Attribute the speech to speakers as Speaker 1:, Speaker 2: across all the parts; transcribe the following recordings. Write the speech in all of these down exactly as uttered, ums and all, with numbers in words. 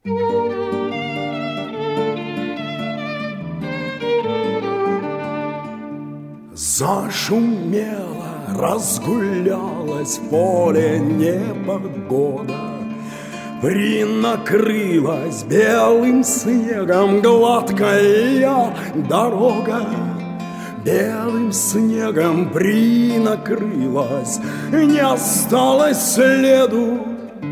Speaker 1: Зашумела, разгулялась в поле непогода, принакрылась белым снегом гладкая дорога. Белым снегом принакрылась, не осталось следу.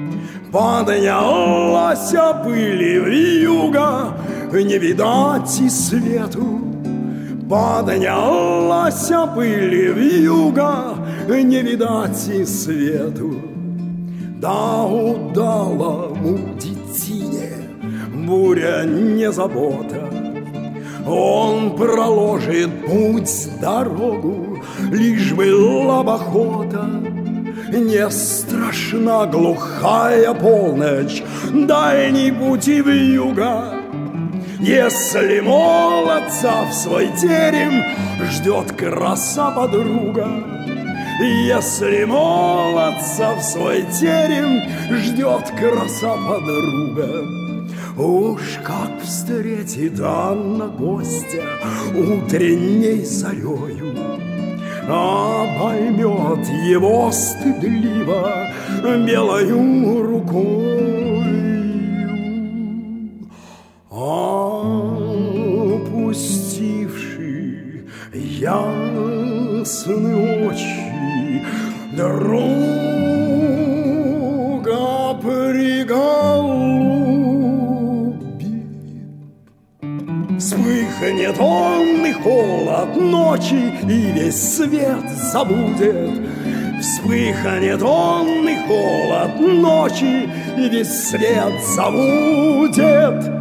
Speaker 1: Поднялась пыли вьюга, не видать и свету. Поднялась пыли вьюга, не видать и свету. Да удалому детине буря не забота. Он проложит путь, дорогу, лишь была бы охота. Не страшна глухая полночь, дальний путь и вьюга. Если молодца в свой терем ждет краса подруга, если молодца в свой терем ждет краса подруга, уж как встретит Анна гостя утренней зарею, обоймет его стыдливо белою рукою. Опустивши ясные очи, друга приголубит. Вспыхнет он и холод ночи, и весь свет забудет. Вспыхнет он и холод ночи, и весь свет забудет.